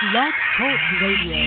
Blog Talk Radio.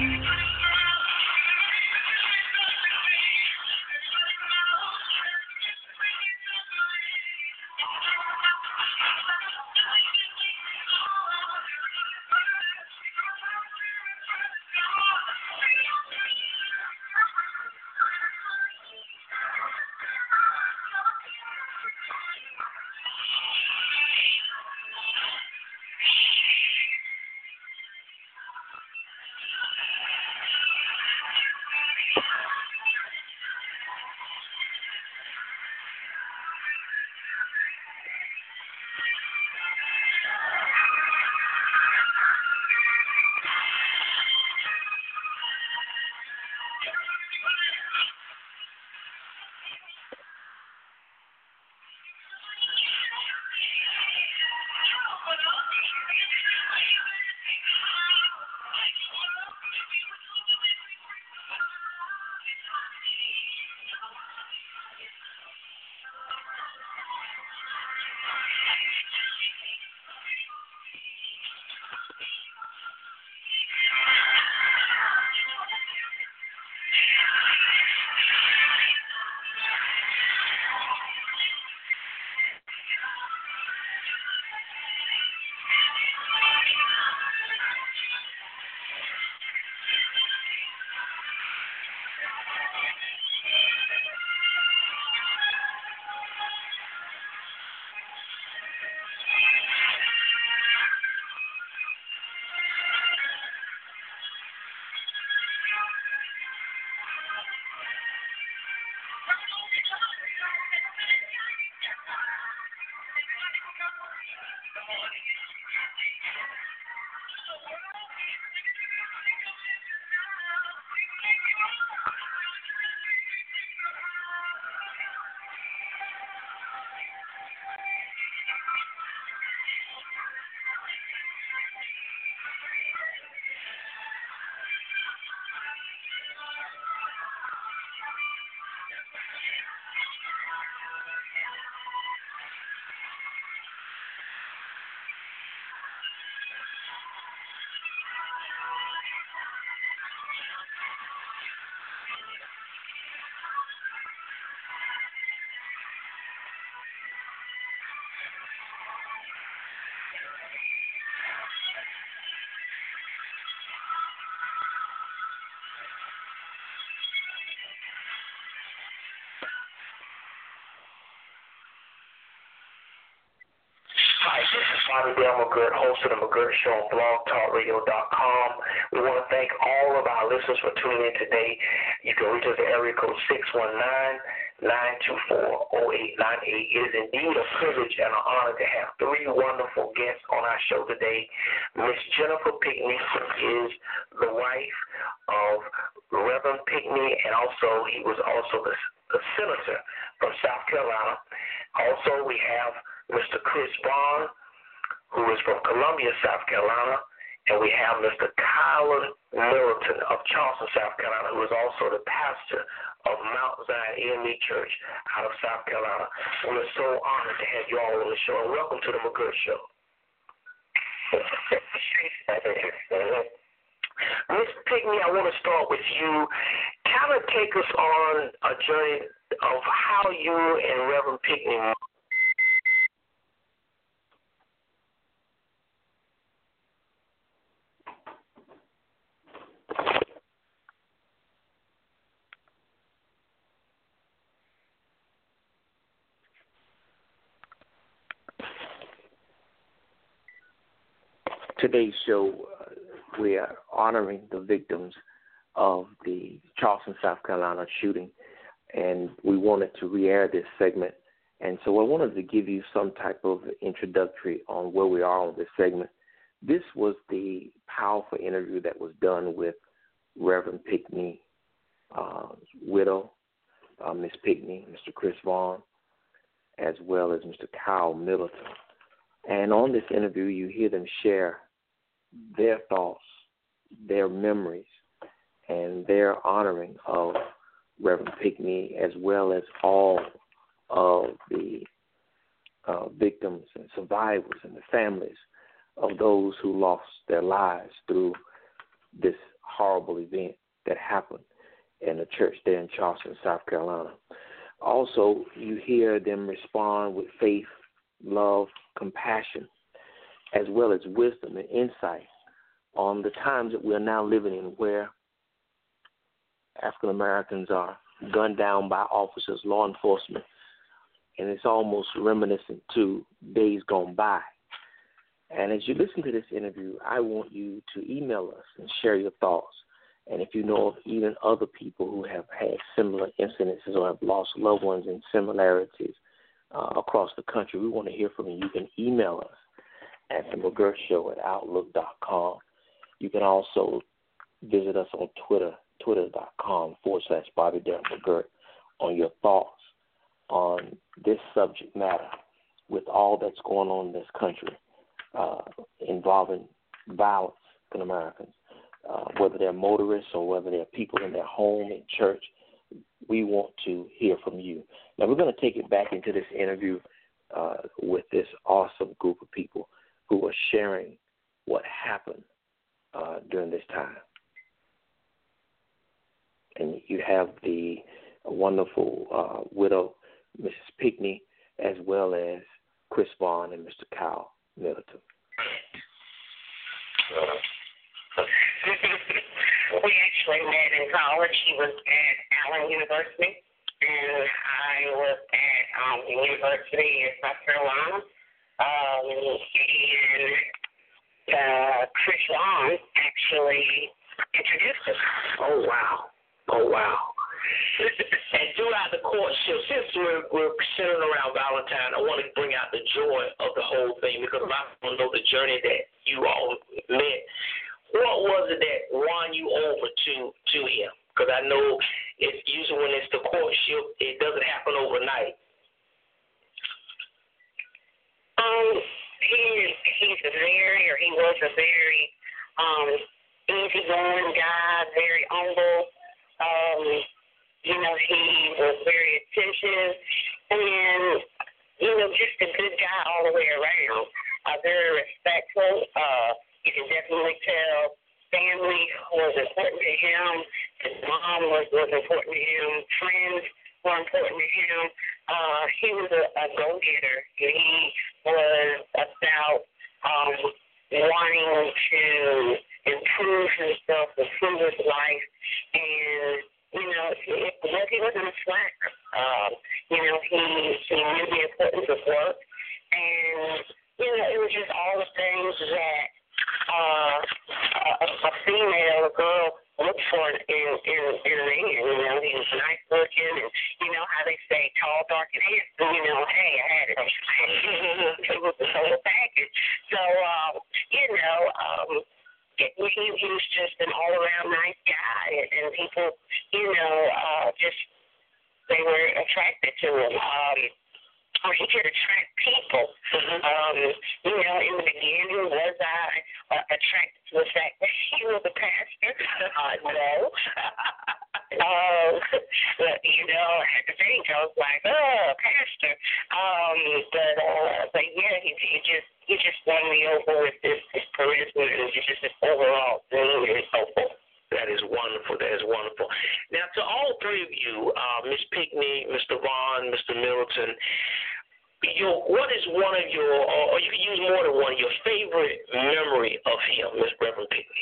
Hi, this is Bobby Dale McGirt, host of the McGirt Show on blogtalkradio.com. We want to thank all of our listeners for tuning in today. You can reach us at area code 619-924-0898. It is indeed a privilege and an honor to have three wonderful guests on our show today. Miss Jennifer Pinkney is the wife of Reverend Pinkney, and also he was also the senator from South Carolina. Also, we have Mr. Chris Vaughn, who is from Columbia, South Carolina, and we have Mr. Kyle Middleton of Charleston, South Carolina, who is also the pastor of Mount Zion AME Church out of South Carolina. We're so honored to have you all on the show, and welcome to the McGirt Show. Miss Pinkney, I want to start with you. Kind of take us on a journey of how you and Reverend Pinkney. Today's show, we are honoring the victims of the Charleston, South Carolina shooting, and we wanted to re-air this segment. And so I wanted to give you some type of introductory on where we are on this segment. This was the powerful interview that was done with Reverend Pinkney, widow, Miss Pinkney, Mr. Chris Vaughn, as well as Mr. Kyle Middleton. And on this interview, you hear them share their thoughts, their memories, and their honoring of Reverend Pinkney, as well as all of the victims and survivors and the families of those who lost their lives through this horrible event that happened in a church there in Charleston, South Carolina. Also, you hear them respond with faith, love, compassion, as well as wisdom and insight on the times that we're now living in, where African Americans are gunned down by officers, law enforcement, and it's almost reminiscent to days gone by. And as you listen to this interview, I want you to email us and share your thoughts. And if you know of even other people who have had similar incidences or have lost loved ones in similarities across the country, we want to hear from you. You can email us at themcgirtshow@outlook.com. You can also visit us on Twitter, twitter.com/Bobby Derek McGirt, on your thoughts on this subject matter with all that's going on in this country involving violence in Americans. Whether they're motorists or whether they're people in their home, in church, we want to hear from you. Now, we're going to take it back into this interview with this awesome group of people who are sharing what happened during this time. And you have the wonderful widow, Mrs. Pickney, as well as Chris Vaughn and Mr. Kyle Middleton. We actually met in college. He was at Allen University, and I was at the University of South Carolina. And Chris Vaughn actually introduced us. Oh, wow. And throughout the courtship, since we're centering around Valentine, I want to bring out the joy of the whole thing, because a lot of people know the journey that you all met. What was it that won you over to him? Because I know it's usually when it's the courtship, it doesn't happen overnight. He was a very easygoing guy, very humble. He was very attentive, and just a good guy all the way around. Very respectful. You can definitely tell family was important to him. His mom was important to him. Friends were important to him. He was a go-getter. He was about wanting to improve himself, improve his life, and he wasn't a slacker. He knew the importance of work, and it was just all the things that a female, a girl, looked for in a man. He was nice looking, and how they say tall, dark, and handsome. Hey, I had it. It was the whole package. So, he was just an all-around nice guy, and people, they were attracted to him. He could attract people. In the beginning, was I attracted to the fact that he was a pastor? No. At the think I was like, pastor. But yeah, he just won me over with his charisma and just his overall thing and so forth. That is wonderful. Now, to all three of you, Ms. Pickney, Mr. Vaughn, Mr. Middleton, what is one of your, or you can use more than one, your favorite memory of him, Ms. Reverend Pickney?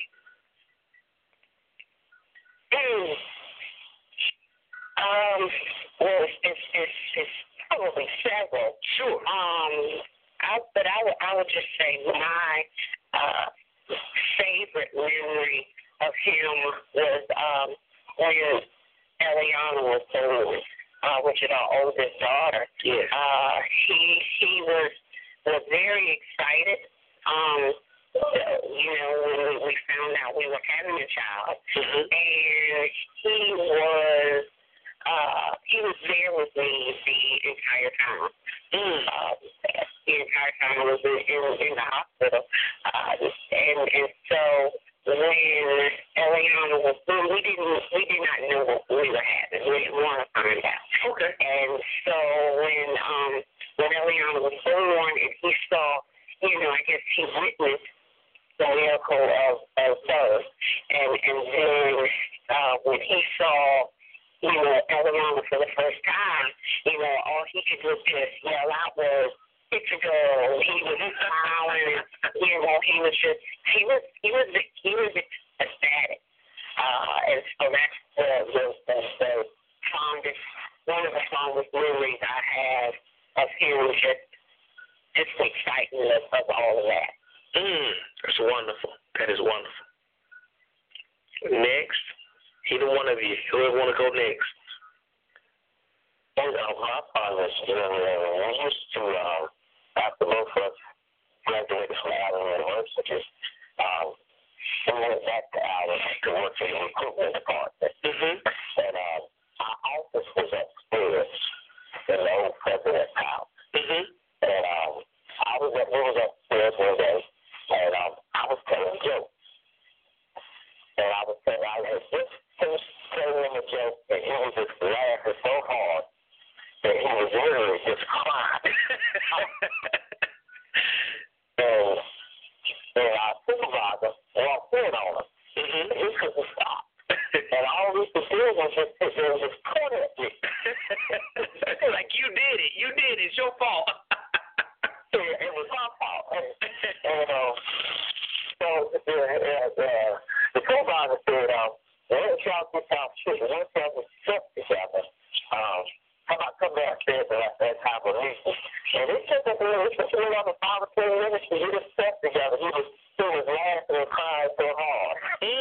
Well, it's probably several. Sure. But I would just say my favorite memory of him was when Eliana was born, which is our oldest daughter. Yes. He was very excited. When we found out we were having a child, and he was there with me the entire time. The entire time I was in the hospital, and so when Eliana was born, we did not know what we were having. We didn't want to find out. Okay. And so when Eliana was born, and he saw, I guess he witnessed he was ecstatic. And so that's the fondest, one of the fondest memories I have of him, just the excitement of all of that. That's wonderful. That is wonderful. Next, either one of you, whoever want to go next. My father, we used to, after both of us graduated from Allen University, we went back to Allen to work in the recruitment department. And our office was upstairs in the old president's house. And we was upstairs one day, and I was telling jokes. And I had just finished telling him a joke, and he was just laughing so hard that he was literally just crying. and our supervisor walked in on him. And he couldn't stop. And all we could do was just sit there and just point at me. Like, you did it. You did it. It's your fault. It was my fault. And so the supervisor said, why don't y'all get y'all shit? Why don't y'all get stuck together? How about come downstairs and let's have a meeting? And it took us another 5 or 10 minutes to get us stuck together. He was laughing and crying so hard.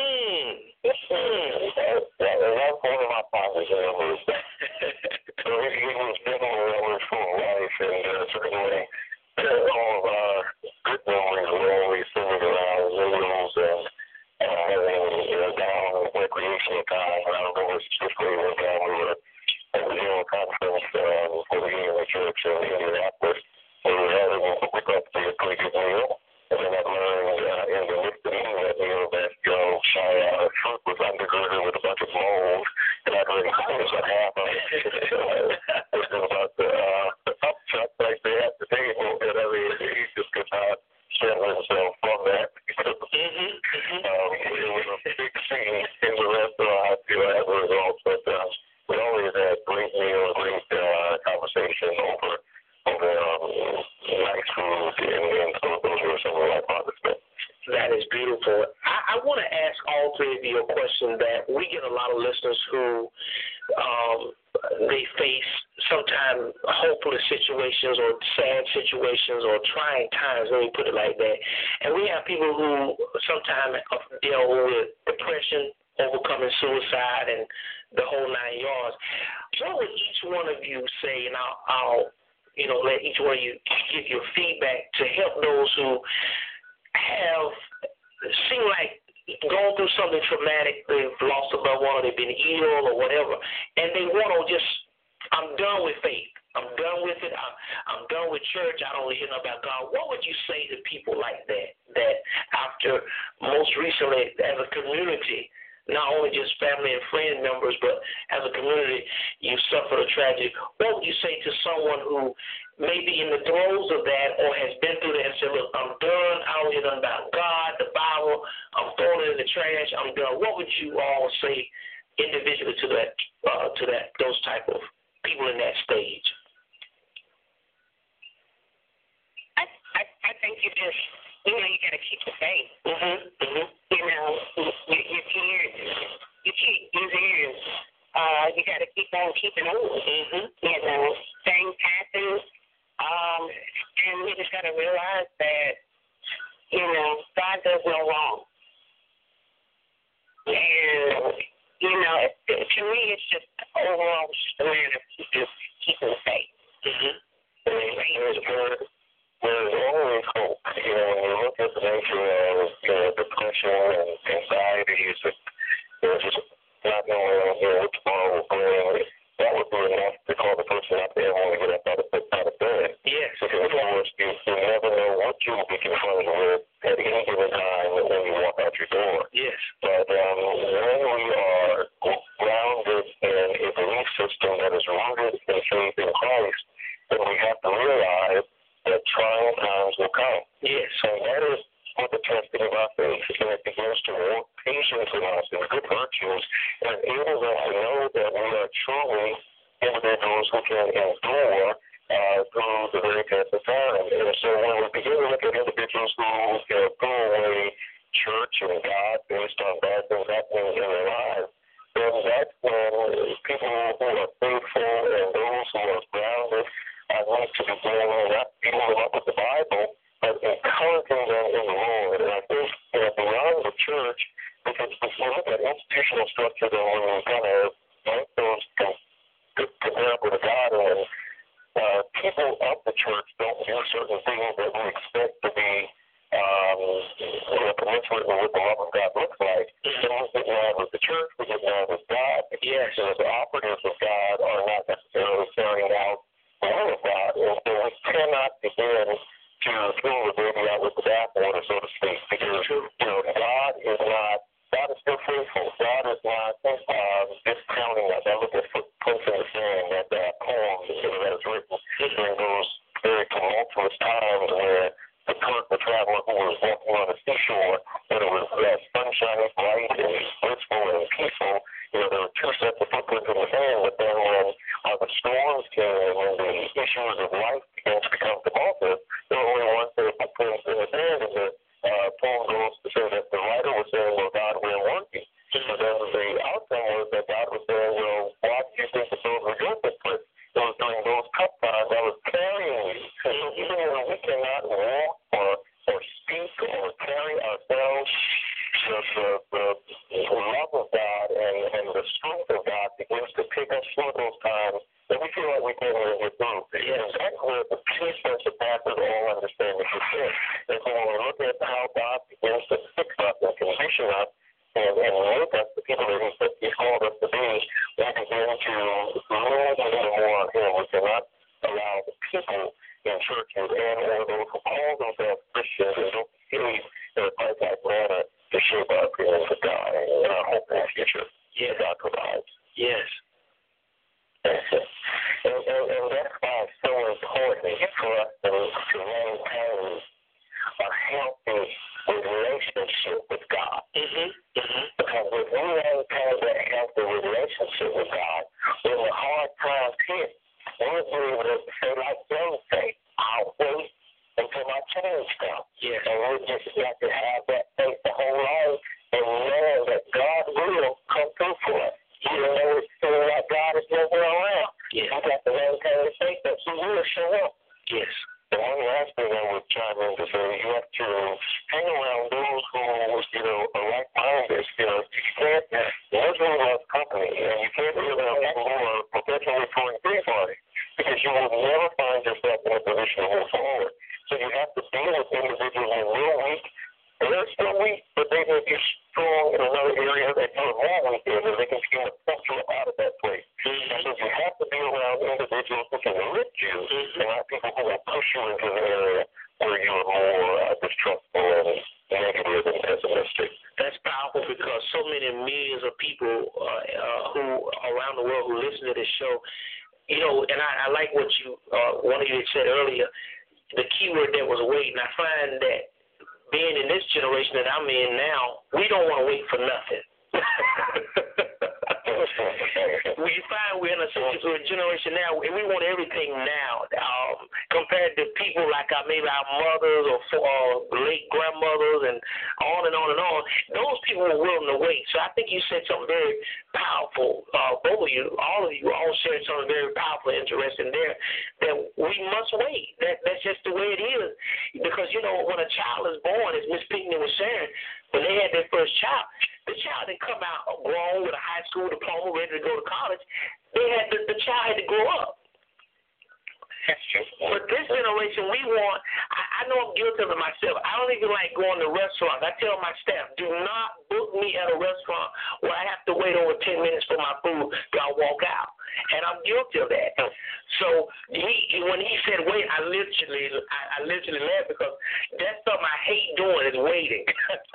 That was one of my fathers' memories. So he was definitely memories for life, and certainly all of our good memories were always centered around videos and having down recreation time. And I don't know specifically what time we were at the General Conference for the Union Church in Indianapolis. We were having what we thought to be a pretty good meal. And then I learned in the midst of eating that meal that my fruit was undergirded with a bunch of mold, and I couldn't finish about half of it. It was about the upchuck like they had the table, and I mean, he just could not settle himself from that. It was a big scene in the restaurant, as a result, but we always had great meals, great conversation over nice food, and so those were some of my father's. That is beautiful. I want to ask all three of you a question that we get a lot of listeners who they face sometimes hopeless situations or sad situations or trying times, let me put it like that. And we have people who sometimes deal with depression, overcoming suicide, and the whole 9 yards. What would each one of you say, and I'll let each one of you give your feedback to help those who have seem like gone through something traumatic, they've lost a loved one, or they've been ill or whatever, and they want to just, I'm done with faith. I'm done with it. I'm done with church. I don't hear nothing about God. What would you say to people like that after most recently as a community, not only just family and friend members, but as a community, you suffered a tragedy? What would you say to someone who may be in the throes of that or has been through that and said, look, I'm done. I don't hear nothing about God, the Bible. I'm throwing it in the trash. I'm done. What would you all say individually to those type of people in that stage? I think you just, you got to keep the faith. You got to keep on keeping on. Things happen, and we just got to realize that, God does no wrong. And, to me, it's just overall just a matter of keeping the faith. There's always hope. When you look at the nature of depression and anxieties, just not knowing what tomorrow will bring, that would be enough to call the person out there when we get up out of bed. Yes. Because in other words, you never know what you will be confronted with at any given time when you walk out your door. Yes. But when we are grounded in a belief system that is rooted in faith in Christ, then we have to realize that trying times will come. Yes. And that is what the testing of our faith, and it begins to work patience in us and good virtues, and enables us to know that we are truly individuals who can endure through the very test of time. And so when we begin to look at individuals who throw away church and God based on bad things happening in their lives, then that's when people who are faithful and those who are grounded need to be dealing not beating them up with the Bible, but encouraging them in the Lord. And I think beyond the church, because if you look at institutional structure, then when you kind of make those comparable to God, and people of the church don't do certain things that we expect to be commensurate with what the love of God looks like. So we get mad with the church, we get mad with God. Yes. So the operatives of God are not necessarily carrying out the will of God. And so we cannot begin to throw the baby out with the bathwater, so to speak, because God is still faithful. God is not discounting us. I look at Footprints in the Sand, that poem that was written during those very tumultuous times where the traveler who was walking on the seashore, when it was sunshiny, bright, and blissful and peaceful, there were two sets of footprints in the sand, but then when the storms came and when the issues of life began to become tumultuous, there were only one set of footprints in the sand, and the poem goes to say that the writer was saying, well, God, where were you? So then the outcome was that God was saying, well, why do you think that those were your footprints? It was during those tough times I was carrying you. So even when we cannot walk or speak or carry ourselves, the love of God and the strength of God begins to pick us through those times that we feel like we can't even get through. And that's where the peace that surpasses all understanding is in. And so when we look at how God begins to fix us and condition us and make us the people that He's called us to be, we begin to lean a little more on Him. We cannot allow the people in churches and those who call themselves Christians and don't behave in a Christ-like manner to shape our opinions of God and our hope in the future that God provides. Yes. And that's why it's so important for us to maintain a healthy relationship with God. Because if we maintain that healthy relationship with God, when the hard times hit, we'll be able to say, like Job say, I'll wait until my change comes. Yes. And we just got to have that faith the whole life and know that God will come through for us. Even though it feels like God is nowhere around. Yes. We got to maintain the faith that He will show up. Yes. The one last thing I would chime in to say, you have to hang around those who, are like-minded. You can't, misery loves company, and you can't be around people who are perpetually throwing free party, because you will never find yourself in a position to move forward. So you have to deal with individuals who are real weak. They're still weak, but they may be strong in another area that you're more weak in, and they can begin to push you out of that place. So you have to be around individuals who can lift you, and not people who will push you into an area where you're more distrustful and negative and pessimistic. That's powerful, because so many millions of people who around the world who listen to this show, and I like what one of you had said earlier, the key word there was waiting. I find that being in this generation that I'm in now, we don't want to wait for nothing. We find we're in a generation now, and we want everything now. Compared to people like maybe our mothers or late grandmothers and on and on and on, those people were willing to wait. So I think you said something very powerful. Both of you, all shared something very powerful and interesting there, that we must wait. That's just the way it is. Because, when a child is born, as Miss Pinckney was sharing, when they had their first child, the child didn't come out grown with a high school diploma, ready to go to college. The child had to grow up. But this generation, we want, I know I'm guilty of it myself. I don't even like going to restaurants. I tell my staff, do not book me at a restaurant where I have to wait over 10 minutes for my food till I walk out. And I'm guilty of that. So when he said wait, I literally laughed, because that's something I hate doing, is waiting.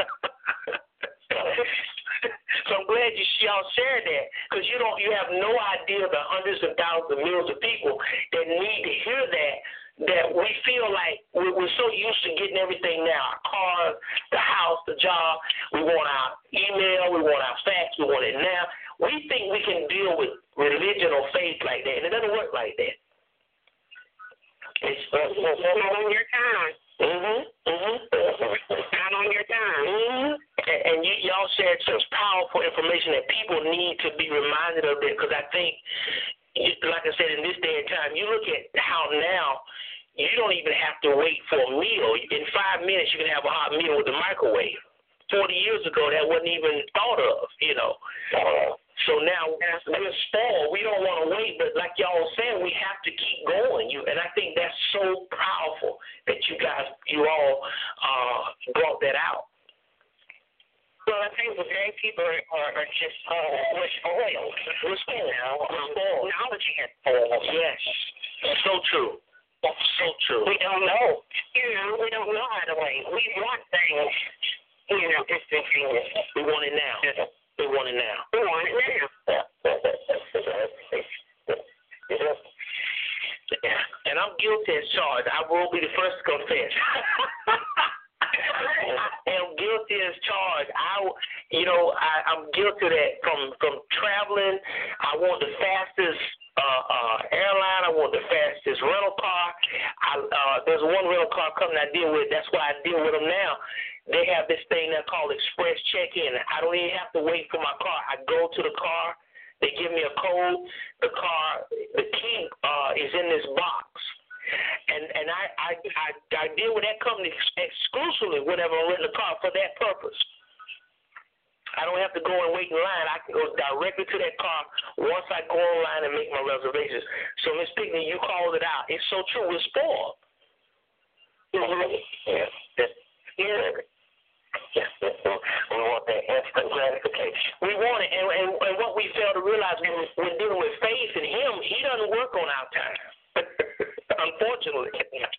So I'm glad y'all shared that, because you have no idea the hundreds of thousands of millions of people that need to hear that we feel like we're so used to getting everything now, our cars, the house, the job. We want our email, we want our fax, we want it now. We think we can deal with religion or faith like that, and it doesn't work like that. It's not on your time. Not on your time. And y'all shared such powerful information that people need to be reminded of it, because I think, like I said, in this day and time, you look at how now you don't even have to wait for a meal. In 5 minutes, you can have a hot meal with the microwave. 40 years ago, that wasn't even thought of, you know. So now we're spoiled. We don't want to wait, but like y'all were saying, we have to keep going. And I think that's so powerful that you all brought that out. Well, I think today people are just spoiled. We're spoiled. Technology has spoiled. Yes, so true. So true. We don't know. We don't know how to wait. We want things, instantaneous. We want it now. We want it now. We want it now. Yeah. And I'm guilty as charged. I will be the first to confess. I'm guilty as charged. I'm guilty of that. From traveling, I want the fastest airline. I want the fastest rental car. There's one rental car company I deal with. That's why I deal with them now. They have this thing that's called express check-in. I don't even have to wait for my car. I go to the car. They give me a code. The key is in this box. And I deal with that company exclusively whenever I'm renting a car for that purpose. I don't have to go and wait in line. I can go directly to that car once I go online and make my reservations. So, Ms. Pickney, you called it out. It's so true. We're spoiled. Yes. We want that instant gratification. We want it. And what we fail to realize when dealing with faith in him, he doesn't work on our time. Unfortunately.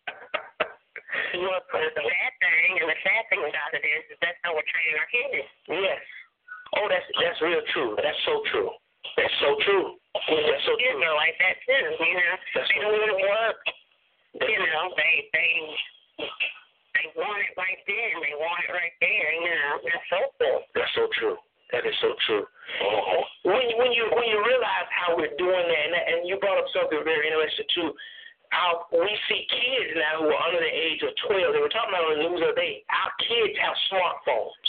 Well, the bad thing and the sad thing about it is that's how we're training our kids. Yes. Oh, that's real true. That's so true. That's so true. That's so true. Kids are like that too. They don't want to work. They want it right then. They want it right there. That's so cool. That's so true. That is so true. When you realize how we're doing that, and you brought up something very interesting too. We see kids now who are under the age of 12. They were talking about on the news the other day. Our kids have smartphones.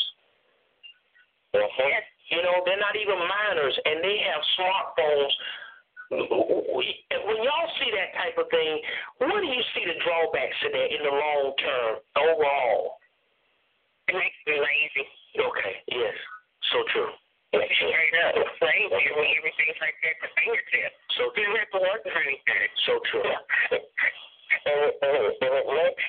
Yes. They're not even minors, and they have smartphones. When y'all see that type of thing, what do you see the drawbacks to that in the long term overall? It makes me lazy. Okay, yes, so true. Straight up, it's lazy. Everything's like that at the fingertips. So you don't have to work for anything. So true. And it makes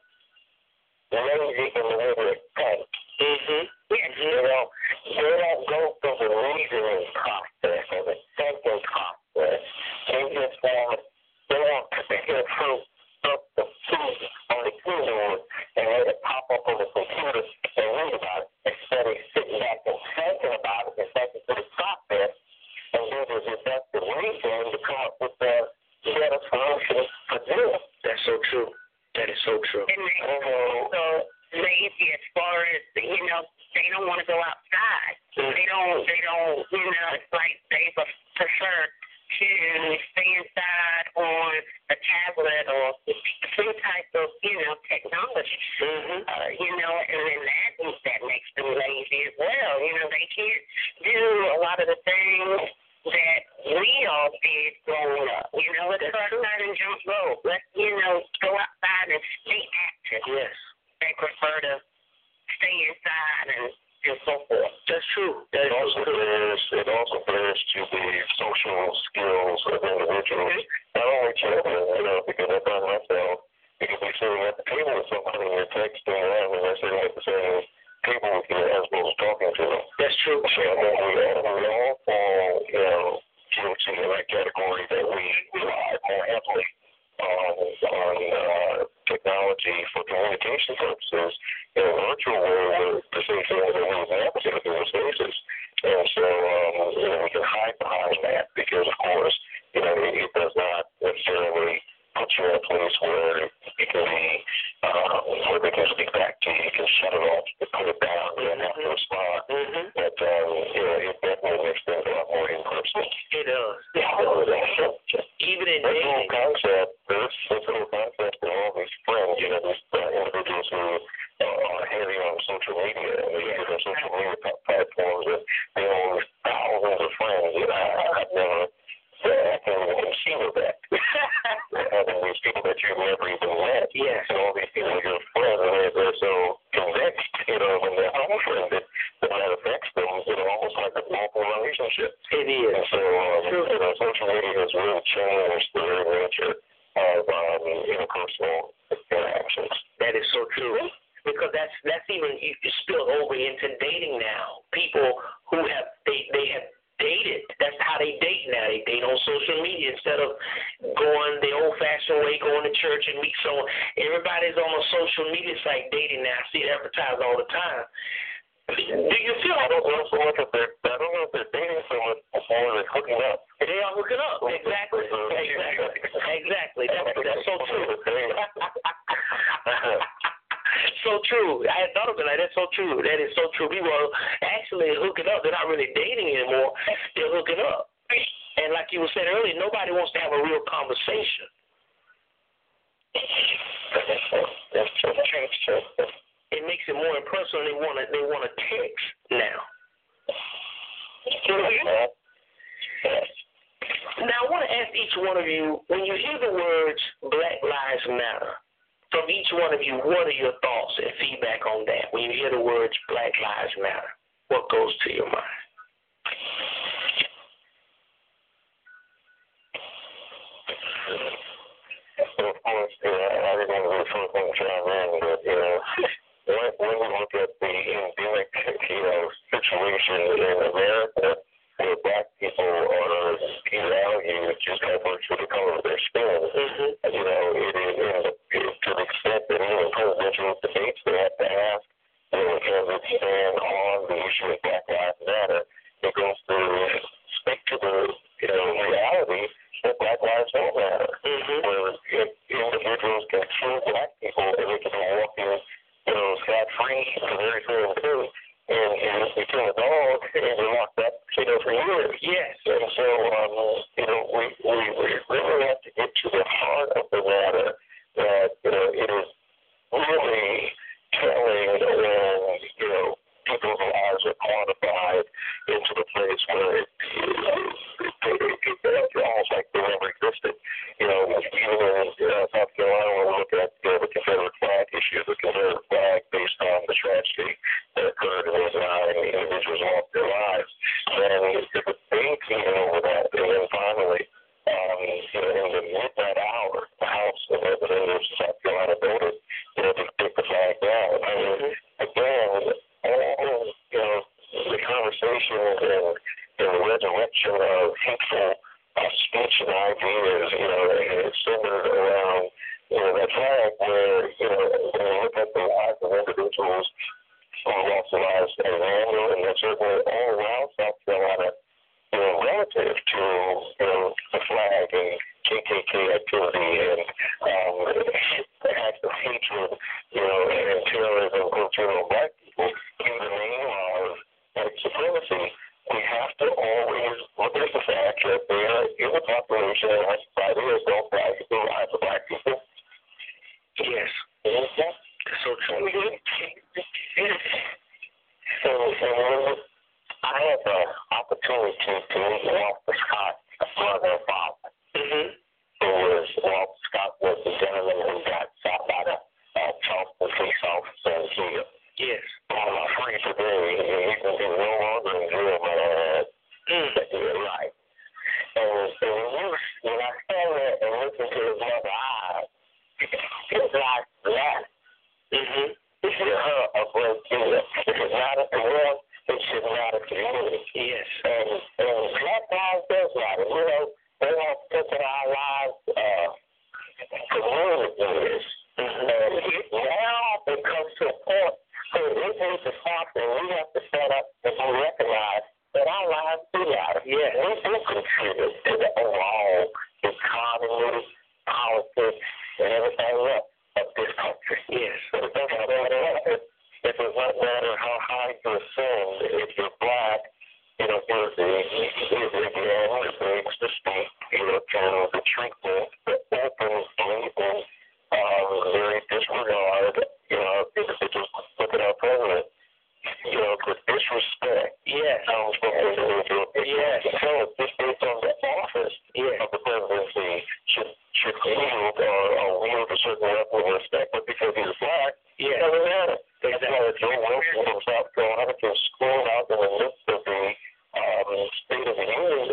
lazy in the way that it takes. Mm-hmm. Yes. They don't go through the reasoning process or the thinking process. They just want to get fruit up the food on the keyboard and let it pop up on the computer and read about it instead of sitting back and thinking about it and thinking through the process and then the deductive reasoning to come up with a better solution for them. That's so true. That is so true. And so lazy as far as, they don't want to go outside. Mm-hmm. They don't, it's like they prefer to stay inside on a tablet or some type of, technology. Mm-hmm. And then that makes them lazy as well. They can't do a lot of the things that we all did growing up. Let's go outside and jump rope. Let's, go outside and stay active. Yes. They prefer to stay inside and so forth. That's true. That also bears to the social skills of individuals. Not only children, because I find myself, you can be sitting at the table with somebody and you're texting around and they're sitting at the same table with you as well as talking to them. That's true. So we all fall, into that category that we rely more heavily on technology for communication purposes. In a virtual world, the same thing is the opposite of those spaces. And so, we can hide behind that because, of course, it does not necessarily put you in a place where it can be, where they can speak back to you. You can shut it off, put it down, you don't have to respond. Mm-hmm. But, it definitely makes things a lot more impersonal. It does. Even in this dating. whole concept, this whole concept of all these friends, these individuals who are heavy on social media, and they use social media is. And so, social media has really changed the very nature of interpersonal interactions. That is so true. Because that's even spilled over into dating now. People who have they have dated. That's how they date now. They date on social media instead of going the old-fashioned way, going to church and meet someone. Everybody's on a social media site dating now. I see it advertised all the time. Do you feel? I don't know so much if they're dating so much before they're hooking up. They are hooking up. Exactly. Exactly. That's so true. So true. I had thought of it like that's so true. That is so true. People are actually hooking up. They're not really dating anymore. They're hooking up. And like you were saying earlier, nobody wants to have a real conversation. That's true. It makes it more impersonal. They want to text now. Now I want to ask each one of you, when you hear the words Black Lives Matter, from each one of you, what are your thoughts and feedback on that? When you hear the words Black Lives Matter, what goes to your mind? Of course, I didn't want to be the first one to chime in, but, when we look at the endemic, situation in America, where black people are devalued just by virtue of the color of their skin, it is to the extent that even presidential debates they have to ask, because it stand on the issue of Black Lives Matter, it goes to speak to the reality that Black lives don't matter. Where individuals can kill black people and they can be walking, scot-free for very little too. And if you kill a dog, you're locked up, for years. Yes. And so, we really have to get to the heart of the matter that, it is really telling when, people's lives are quantified into the place where it's almost like they never existed. Even in South Carolina, when we look at the Confederate flag issue, the Confederate flag based on the tragedy that occurred in 1989 and the individuals lost their lives. And the debate even over that, and then finally, in the midnight hour, the House of Representatives of South Carolina voted, to take the flag down. I mean, again, all the conversations and the resurrection of hateful speech and ideas, centered around, that flag where, when you look at the lives of individuals who lost their lives as Randall, and then certainly all around South Carolina, relative to, the flag and KKK activity and acts of hatred, and terrorism towards black people in the name of white supremacy, we have to always look at the fact that there is a population in our society that don't value the lives of black people. Yes. So true. So I had the opportunity to meet Walter Scott, their father. Walter Scott was the gentleman who got shot by the Charleston police officer in jail. Yes. Free today, he is no longer in jail, right. And when I stand there and listen to his mother's eyes, it's like that. This is her a great deal. It should matter to him. It should matter to you. Yes. And Black lives does matter. They have taken our lives communities. And now it comes to a point where we need to stop and we have to set up and we recognize that our lives do matter. Yes. We do contribute to the overall economy, politics, and everything else of this country. Yes. It doesn't matter. It does not matter how high you ascend. If you're black, you're the breaks the state, the treatment, the open, blatant, very disregard, individuals look at our president, with disrespect. Yes. Comes from individuals. Yes. So just based on the office of the presidency should yield or wield a certain level of respect, but because he's black, it doesn't matter. That's why Joe Wilson from South Carolina can scroll out in the midst of the State of the Union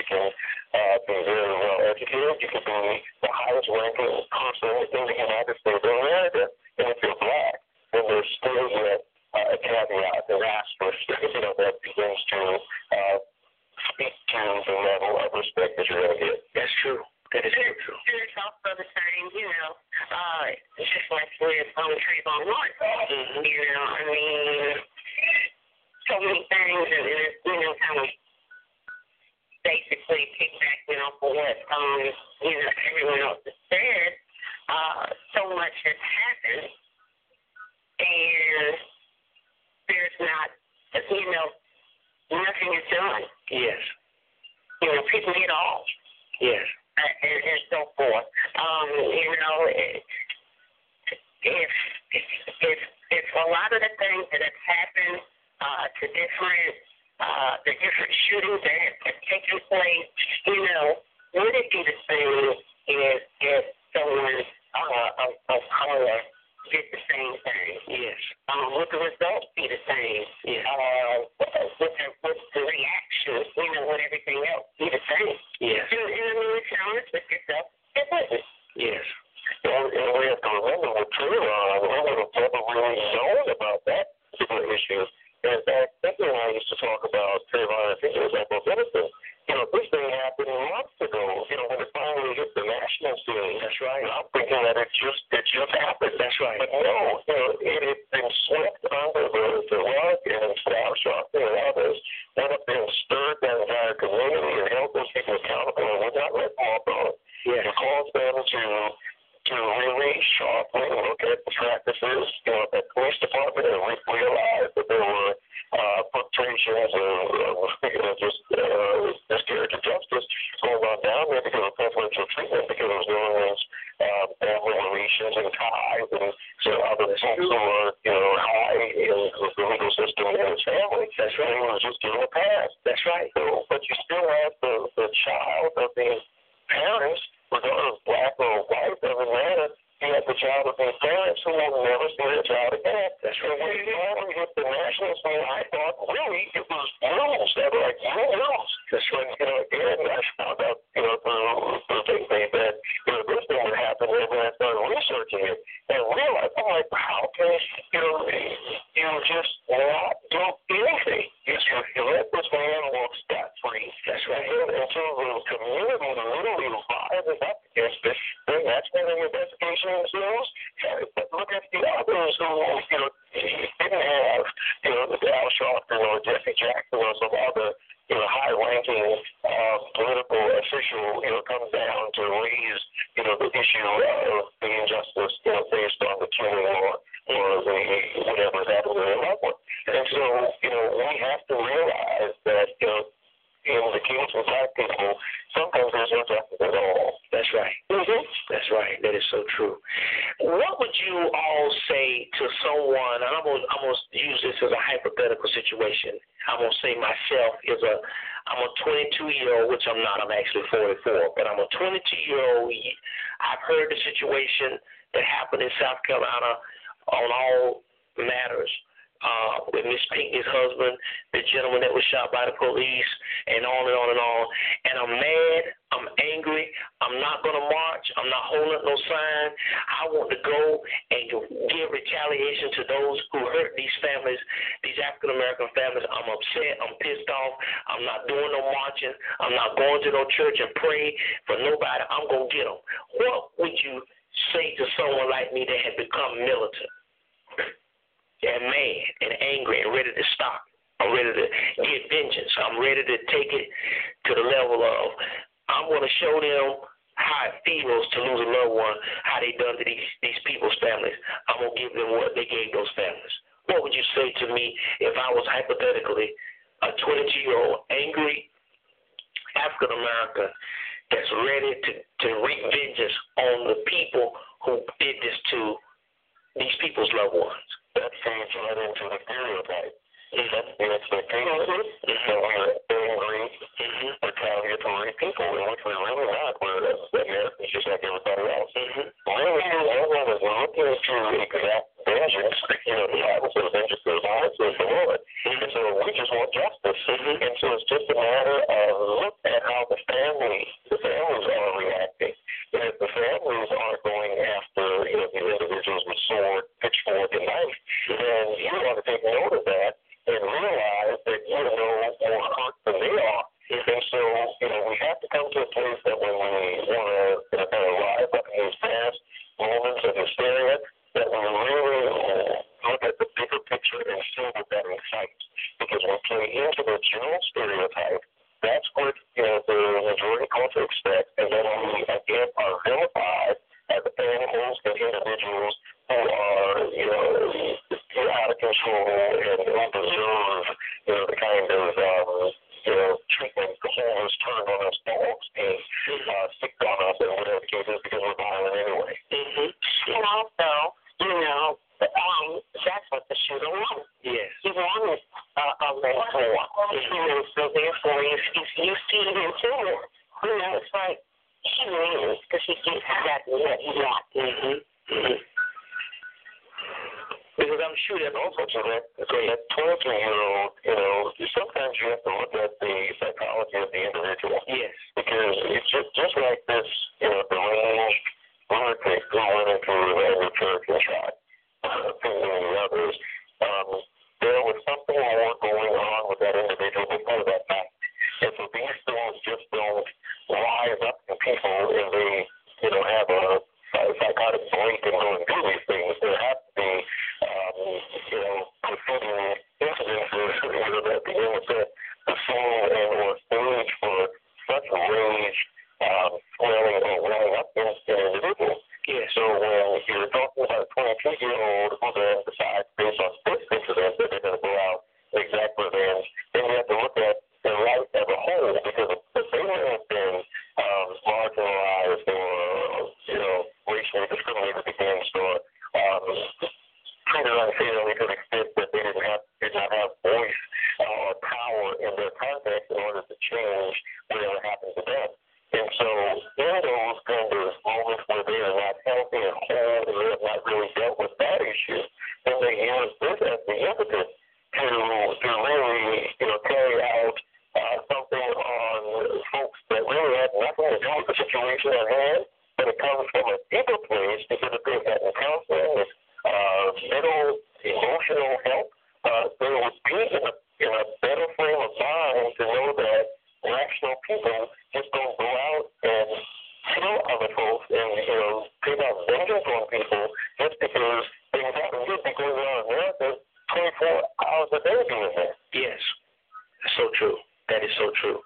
can be very well educated. You can be the highest ranking person in the United States of America. And if you're black, then there's still yet a caveat, an asterisk, that begins to speak to the level of respect that you're going to get. That's true. That is true. There's also the same, just like with Trayvon Martin. I mean, so many things, and it's, kind of basically piggybacking off of what, everyone else has said. So much has happened, and there's not, nothing is done. Yes. People get off. Yes. And so forth. If a lot of the things that have happened to the different shootings that have taken place, would it be the same if someone of color did the same thing? Yes. Would the results be the same? Yes. Would the reaction, would everything else be the same? Yes. And if you're honest with yourself, it wouldn't. Yes. And we have to remember with Trayvon, we would have never really known about that particular issue. And in fact, Cynthia and I used to talk about Trayvon, I think it was Uncle Denison. This thing happened months ago, when it finally hit the national scene. That's right. And I'm thinking that it just happened. That's right. But no, it had been swept under the rug, and Sal Sharpton and others went up there and stirred that entire community and held those people accountable and would not let them off on it. Yes. It caused them to really sharply look at the practices, at the police department, and realize that there were perpetrations of just miscarriage of justice going on down there because of preferential treatment, because it was known as family relations and ties, and other folks who were high in the legal system and his family. That's right. It was just given a pass. That's right. So, but you still have the child of these parents, regardless black or white, doesn't matter. You have the child of these parents who will never see their child again. That's right. When you finally hit the national scene, I thought really it was rules. They were like rules. That's when, again, I found out, through Big that, this thing would happen, and then I started researching it and realized, I'm like, how can you just not do anything? You let this man walk scot-free. That's right. And until the community literally rises up against it, then that's when the investigation ensues. But look at the others who, didn't have, the Al Sharpton or Jesse Jackson or some other, high-ranking political official, comes down to raise, the issue of the injustice, based on the killing or the whatever is happening to their loved one. And so, we have to realize that, in the case of black people, sometimes there's no justice at all. That's right. Mm-hmm. That's right. That is so true. What would you all say to someone, and I'm going to use this as a hypothetical situation. I'm going to say myself I'm a 22-year-old, which I'm not. I'm actually 44, but I'm a 22-year-old. I've heard the situation that happened in South Carolina on all matters. With Miss Pinckney's husband, the gentleman that was shot by the police, and on and on and on. And I'm mad. I'm angry. I'm not going to march. I'm not holding up no sign. I want to go and give retaliation to those who hurt these families, these African-American families. I'm upset. I'm pissed off. I'm not doing no marching. I'm not going to no church and pray for nobody. I'm going to get them. What would you say to someone like me that had become militant and mad and angry and ready to stop? I'm ready to get vengeance. I'm ready to take it to the level of, I'm going to show them how it feels to lose a loved one, how they done to these people's families. I'm going to give them what they gave those families. What would you say to me if I was hypothetically a 22-year-old angry African-American that's ready to wreak vengeance on the people who did this to these people's loved ones? That feeds right into the stereotype. That's the expectation that we're angry, retaliatory people, in which we're really not. We're Americans just like everybody else. Really, everyone is looking to exact vengeance. The Bible says vengeance is ours, says the Lord. And so we just want justice. And so it's just a matter of look at how the to come to a place that when we want to kind of rise up in these past moments of hysteria, that we really look at the bigger picture and see what that excites. Because we play into the general stereotype. That's what, the majority culture expects, and then we, again, are vilified as animals and individuals who are, out of control and who deserve, the kind of, treatment the whole has turned on us, dogs and sticked on us, and whatever the case is, because we're violent anyway. Mm-hmm. And also, that's what the shooter wanted. Yes. He wanted a more. So therefore, if you feed him to it, it's like he wins because he gets exactly what he wants. Mm-hmm. Mm-hmm. Because I'm sure that also to that 23-year-old, sometimes you have to look at the psychology of the individual. Yes. Because it's just like this, deranged lunatic who went into the church and shot many others. There was something more going on with that individual before that fact. And so these things just don't rise up in people and they, have a psychotic break and go and do these things. There have to be, preceding incidences, that begin to set the scene and or stage for such rage, swelling or welling up in an individual. Yeah. So when you're talking about a 22-year-old who then decides based on this incident that they're going to go out and exact revenge, then you have to look at their life as a whole, because if they have been marginalized or, racially discriminated against or treated unfairly to the extent that they did not have voice or power in their context in order to change whatever happened to them. And so in those kind of moments where they are not healthy and whole and they have not really dealt with that issue, then they use this as the impetus to really, carry out something on folks that really had nothing to do with the situation at hand, but it comes from a deeper place because if they've gotten counseling, mental, emotional help, they would be in a better frame of mind to know that rational people just don't go out and kill other folks and, take out vengeance on people just because things happen. You'd be going around America 24 hours a day doing that. Yes. That's so true. That is so true.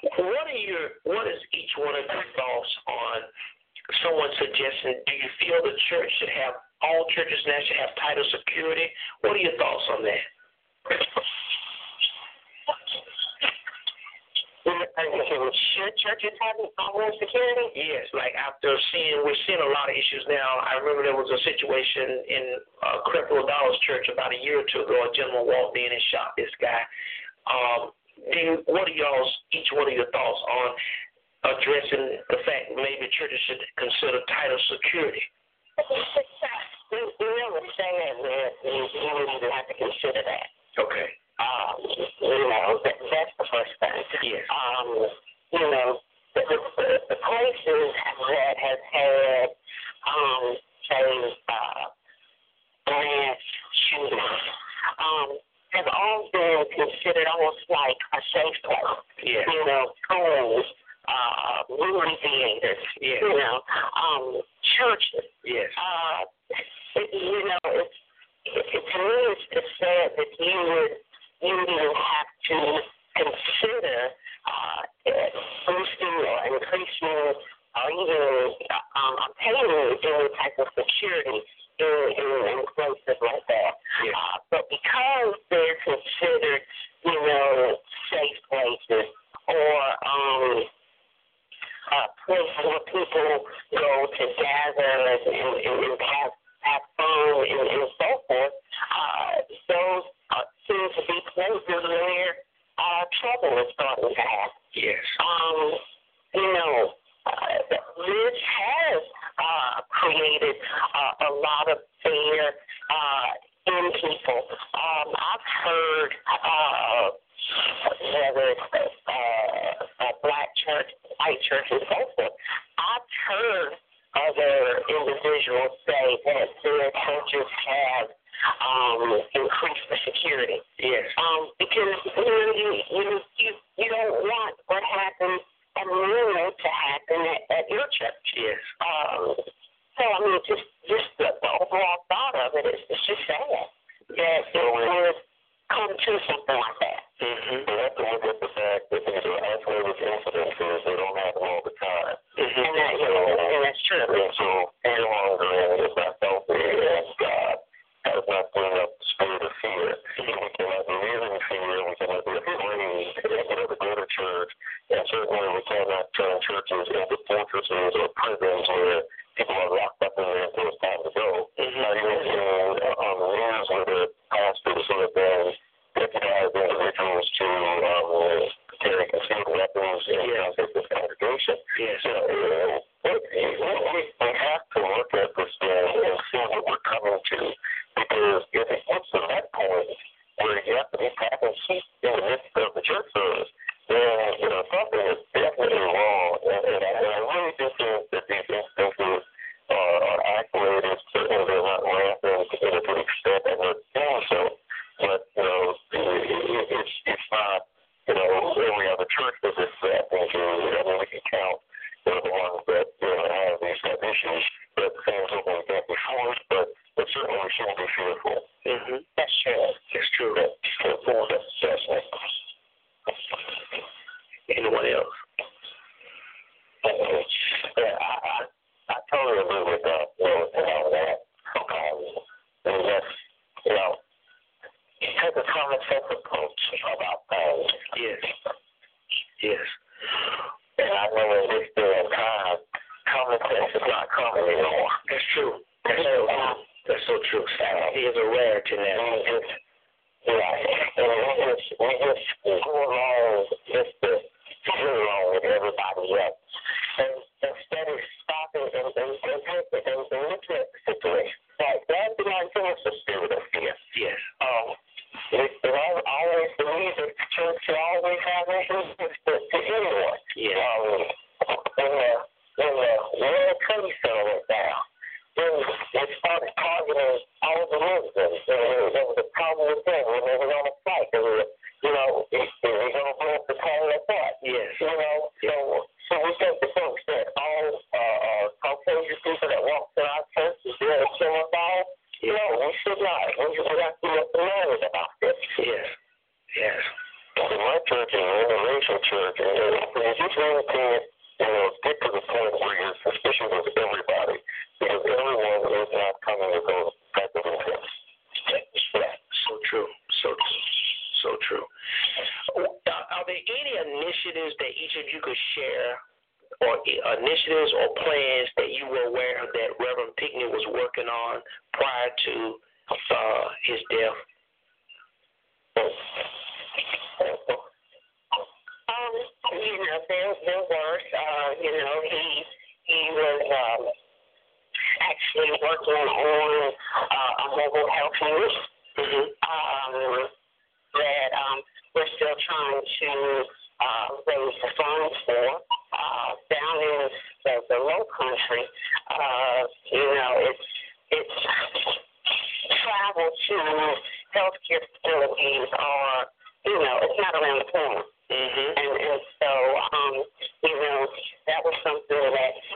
What is each one of your thoughts on someone suggesting, do you feel the church should have, all churches now should have tighter security? What are your thoughts on that? Should churches have more security? Yes, like we're seeing a lot of issues now. I remember there was a situation in Creflo Dollar's church about a year or two ago. A gentleman walked in and shot this guy. What are each one of your thoughts on addressing the fact that maybe churches should consider tighter security? We really say that you would even have to consider that. Okay. That's the first thing. Yes. The places that have had, mass shootings, have all been considered almost like a safe place. Yeah. Schools, movie theaters, churches. Yes. To me, it's sad that you would even have to consider boosting or increasing or even obtaining any type of security in places like that. Yeah. But because they're considered, safe places or places where people go to gather and have fun and so forth, those seem to be places where trouble is starting to happen. Yes. This has created a lot of fear in people. I've heard whether it's a black church, white church, and so forth. I've heard other individuals say that their churches have increased the security. Yes. Because you don't want what happened at New to happen at your church. Yes. So, I mean, just the overall thought of it is it's just sad that it would come to something like that. Mm-hmm. We have to look at the fact that these are isolated incidences. They don't happen all the time. Mm-hmm. And that's true. And so fear-mongering is not healthy, and God has not given up the spirit of fear. We cannot live in fear. We cannot be afraid. We cannot go to church. And certainly we cannot turn churches into fortresses or prisons where people are locked up in there until it's time to go. Not even on the news where the pastors who have been deputized individuals to carry concealed weapons in the congregation. Yes. We have to look at this and see what we're coming to, because if it gets to that point where you have to be packing seats in the midst of the church service, then something is definitely wrong. And I really do think that these instances are isolated. Certainly they're not rampant to the extent that we're doing so. But it's not every other church that this happens. I mean, we can count the ones that have these type issues. But things that we can't be forced, but certainly we shouldn't be fearful. Mm-hmm. That's true. It's true. That's right. Anyone else? Yeah, I totally agree with that. And that's, take a common sense approach about things. Yes. Yes. And I know in this day and time, common sense is not common anymore. That's true. That's so true. It is a rarity now. We just go along just to get along with everybody else. And instead of stopping and looking at the situation. That belongs to us, the spirit of fear. Yes. And I always believe that the church should always have influence to anyone. Yeah. When the World Trade Center went down, then they started targeting all the Muslims. There was a problem with them when they were on a flight. They were, they were going to blow up the plane apart. Yes. So we think the folks that all Caucasian people that walk to our church is there to kill us all. No, we should not. We have to look learned about this. Yes. Yes. In my church, in the interracial church, you just really can't, get to the point where you're suspicious of everybody, because everyone is not coming with those type of intents. So true. So true. Are there any initiatives that each of you could share, or initiatives or plans that you were aware of that Reverend Pinckney was working on prior to his death? There were. He was actually working on a mobile health unit that we're still trying to raise the funds for. Down in the Low Country, it's travel to healthcare facilities are, it's not around the corner. Mm-hmm. And so, that was something that